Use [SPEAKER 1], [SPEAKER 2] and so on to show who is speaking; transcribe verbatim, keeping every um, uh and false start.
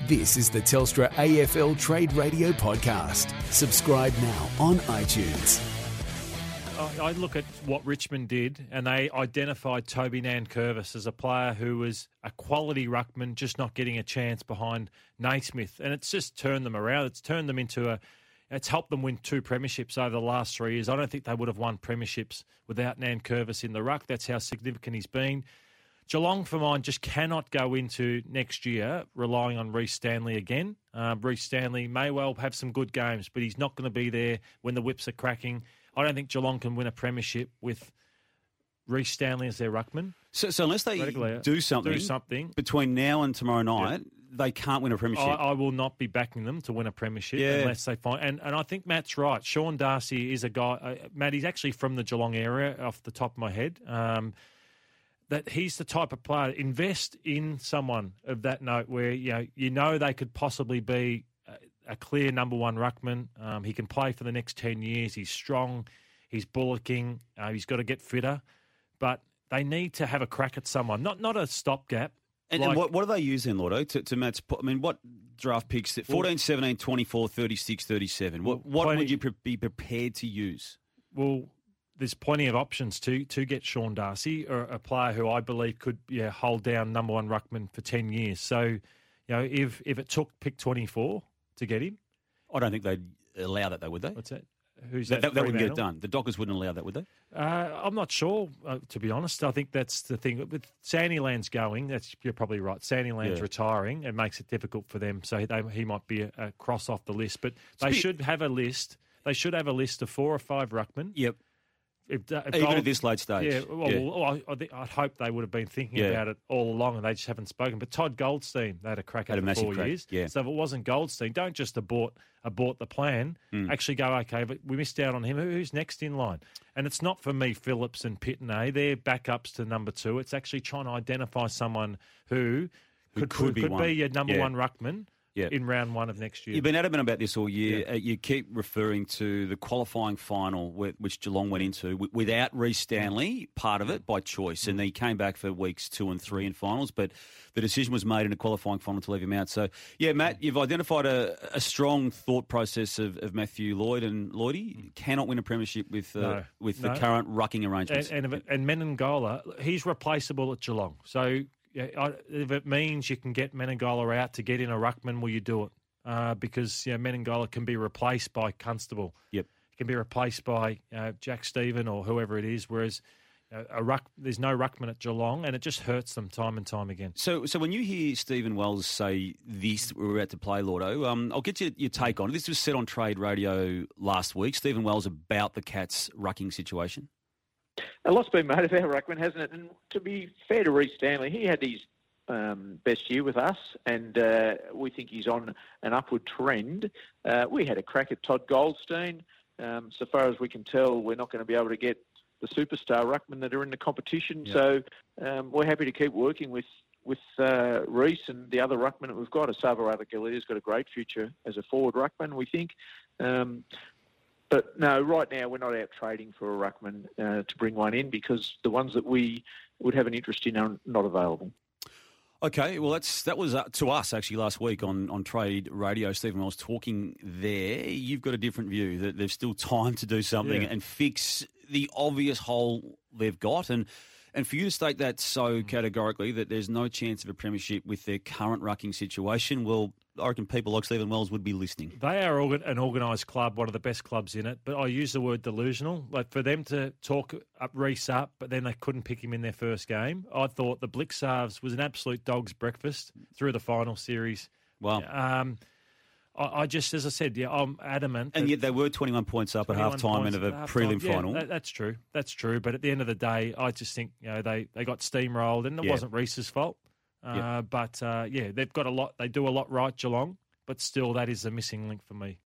[SPEAKER 1] This is the Telstra A F L Trade Radio Podcast. Subscribe now on iTunes.
[SPEAKER 2] I look at what Richmond did, and they identified Toby Nankervis as a player who was a quality ruckman, just not getting a chance behind Naismith. And it's just turned them around. It's turned them into a... It's helped them win two premierships over the last three years. I don't think they would have won premierships without Nankervis in the ruck. That's how significant he's been. Geelong, for mine, just cannot go into next year relying on Reece Stanley again. Uh, Reece Stanley may well have some good games, but he's not going to be there when the whips are cracking. I don't think Geelong can win a premiership with Reece Stanley as their ruckman.
[SPEAKER 3] So, so unless they do something,
[SPEAKER 2] do something
[SPEAKER 3] between now and tomorrow night, yeah. they can't win a premiership.
[SPEAKER 2] I, I will not be backing them to win a premiership
[SPEAKER 3] yeah.
[SPEAKER 2] unless they find... And, and I think Matt's right. Sean Darcy is a guy... Uh, Matt, he's actually from the Geelong area off the top of my head. Um, that he's the type of player, invest in someone of that note where you know you know they could possibly be a, a clear number one ruckman. Um, he can play for the next ten years. He's strong. He's bullocking. Uh, he's got to get fitter. But they need to have a crack at someone, not not a stopgap.
[SPEAKER 3] And,
[SPEAKER 2] like,
[SPEAKER 3] and what, what do they use then, Lordo, to, to Matt's... I mean, what draft picks? fourteen, seventeen, twenty-four, thirty-six, thirty-seven. What, what
[SPEAKER 2] plenty,
[SPEAKER 3] would you pre- be prepared to use?
[SPEAKER 2] Well... There's plenty of options to to get Sean Darcy, or a player who I believe could yeah hold down number one ruckman for ten years. So, you know, if if it took pick twenty-four to get him,
[SPEAKER 3] I don't think they'd allow that, though, would they?
[SPEAKER 2] What's that? Who's
[SPEAKER 3] that?
[SPEAKER 2] That,
[SPEAKER 3] that, that wouldn't get it done. The Dockers wouldn't allow that, would they?
[SPEAKER 2] Uh, I'm not sure, uh, to be honest. I think that's the thing. With Sandilands going, that's you're probably right. Sandilands
[SPEAKER 3] yeah.
[SPEAKER 2] retiring, it makes it difficult for them. So they, he might be a, a cross off the list. But they
[SPEAKER 3] bit...
[SPEAKER 2] should have a list. They should have a list of four or five ruckmen.
[SPEAKER 3] Yep.
[SPEAKER 2] If, if
[SPEAKER 3] Even
[SPEAKER 2] Gold,
[SPEAKER 3] at this late stage.
[SPEAKER 2] Yeah, well,
[SPEAKER 3] yeah.
[SPEAKER 2] well I, I think, I'd hope they would have been thinking
[SPEAKER 3] yeah.
[SPEAKER 2] about it all along and they just haven't spoken. But Todd Goldstein, they had a crack at it for four
[SPEAKER 3] crack.
[SPEAKER 2] years.
[SPEAKER 3] Yeah.
[SPEAKER 2] So if it wasn't Goldstein, don't just abort abort the plan.
[SPEAKER 3] Mm.
[SPEAKER 2] Actually go, okay, but we missed out on him. Who's next in line? And it's not for me, Phillips and Pitney. They're backups to number two. It's actually trying to identify someone who,
[SPEAKER 3] who
[SPEAKER 2] could,
[SPEAKER 3] could, be,
[SPEAKER 2] could
[SPEAKER 3] one.
[SPEAKER 2] be your number
[SPEAKER 3] yeah.
[SPEAKER 2] one ruckman.
[SPEAKER 3] Yeah.
[SPEAKER 2] In round one of next year.
[SPEAKER 3] You've been adamant about this all year.
[SPEAKER 2] Yeah.
[SPEAKER 3] Uh, you keep referring to the qualifying final which Geelong went into without Reece Stanley, part of it, by choice. And then he came back for weeks two and three in finals, but the decision was made in a qualifying final to leave him out. So, yeah, Matt, you've identified a, a strong thought process of, of Matthew Lloyd, and Lloydie cannot win a premiership with uh,
[SPEAKER 2] no,
[SPEAKER 3] with
[SPEAKER 2] no.
[SPEAKER 3] the current rucking arrangements.
[SPEAKER 2] And, and, and Menengola, he's replaceable at Geelong. So yeah, if it means you can get Menengola out to get in a ruckman, will you do it? Uh, because you know, Menengola can be replaced by Constable.
[SPEAKER 3] Yep.
[SPEAKER 2] He can be replaced by uh, Jack Stephen or whoever it is, whereas uh, a ruck, there's no ruckman at Geelong, and it just hurts them time and time again.
[SPEAKER 3] So so when you hear Stephen Wells say this, we're about to play, Lordo, um, I'll get you, your take on it. This was said on Trade Radio last week, Stephen Wells, about the Cats' rucking situation.
[SPEAKER 4] A lot's been made of our ruckman, hasn't it? And to be fair to Reece Stanley, he had his Um, best year with us, and uh, we think he's on an upward trend. Uh, we had a crack at Todd Goldstein. Um, so far as we can tell, we're not going to be able to get the superstar ruckmen that are in the competition.
[SPEAKER 3] Yep.
[SPEAKER 4] So um, we're happy to keep working with with uh, Reece and the other ruckmen that we've got. Asava Radagalia's got a great future as a forward ruckman, we think. Um, But no, right now we're not out trading for a ruckman uh, to bring one in because the ones that we would have an interest in are not available.
[SPEAKER 3] Okay, well, that's that was uh, to us actually last week on, on Trade Radio. Stephen Wells talking there. You've got a different view that there's still time to do something
[SPEAKER 2] yeah.
[SPEAKER 3] and fix the obvious hole they've got. And and for you to state that so categorically that there's no chance of a premiership with their current rucking situation, well, I reckon people like Stephen Wells would be listening.
[SPEAKER 2] They are an organised club, one of the best clubs in it, but I use the word delusional. Like for them to talk up Reece up, but then they couldn't pick him in their first game. I thought the Blixarves was an absolute dog's breakfast through the final series.
[SPEAKER 3] Wow.
[SPEAKER 2] Um, I, I just, as I said, yeah, I'm adamant.
[SPEAKER 3] And yet they were twenty-one points up at half-time and of a prelim
[SPEAKER 2] yeah,
[SPEAKER 3] final.
[SPEAKER 2] That, that's true. That's true. But at the end of the day, I just think you know they, they got steamrolled, and it
[SPEAKER 3] yeah.
[SPEAKER 2] wasn't Reece's fault. Uh,
[SPEAKER 3] yep.
[SPEAKER 2] But, uh, yeah, they've got a lot. They do a lot right, Geelong, but still that is a missing link for me.